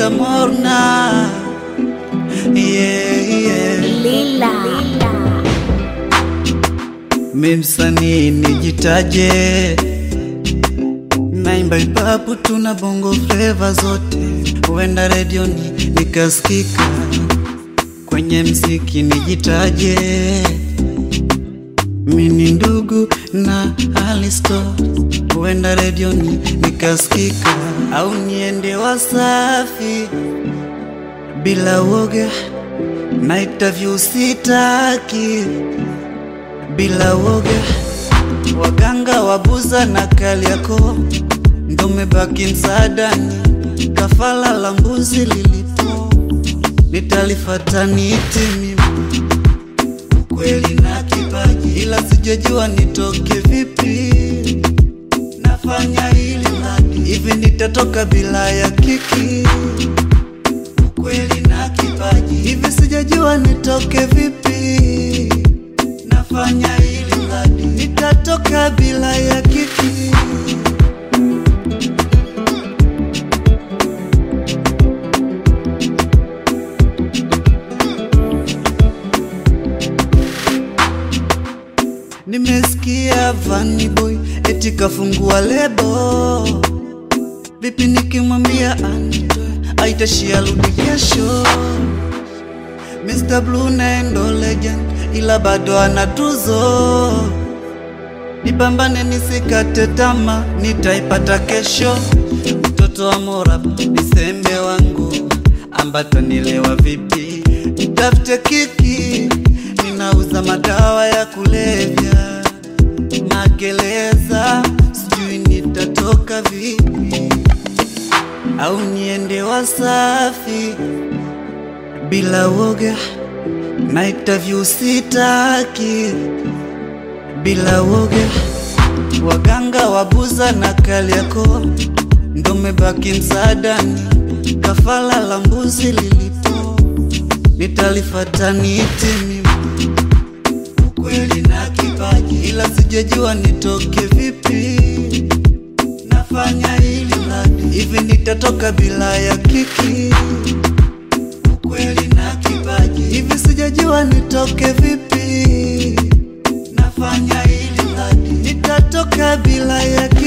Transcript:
Lila Morna. Yeah. Lila. Mimi msanii nijitaje, naimba hip-hop tuna bongo flavor zote, huenda redioni nikasikika, kwenye mziki nijitaje. Mimi ndugu na Alisto, huenda redioni nikasikika, au niende Wasafi bila woga, na interview sitaki bila woga. Waganga wabuza na Kariakoo ndo mebaki msaadani, kafala la mbuzi lilipo nitalifata niti mimi. Ukweli na kipaji ila sijajua nitoke vipi, nafanya hili mradi hivi nitatoka bila ya kiki. Ukweli na kipaji hivi sijajua nitoke vipi, nafanya hili mradi nitatoka bila ya kiki. Nimesikia Vanny Boy eti kafungua lebo, vipi nikimwambia anitoe aitashia rudi kesho. Mr. Blue Nendo legend ila bado ana tuzo, nipambane nisikate tamaa, nitaipata kesho. Mtoto wa Moraba nisembe wangu, ambata nilewa vipi, nitafute kiki, ninauza madawa ya kulevya, magereza sijui nitatoka vipi, au niende Wasafi bila woga, na interview sitaki bila woga. Waganga wabuza na Kariakoo ndo mebaki msaadani, kafala la mbuzi lilipo nitalifata niti mimi. Ukweli na kipaji ila sijajua nitoke vipi, nafanya hili mradi hivi nitatoka bila ya kiki. Ukweli na kipaji hivi sijajua nitoke vipi, nafanya hili mradi nitatoka bila ya kiki.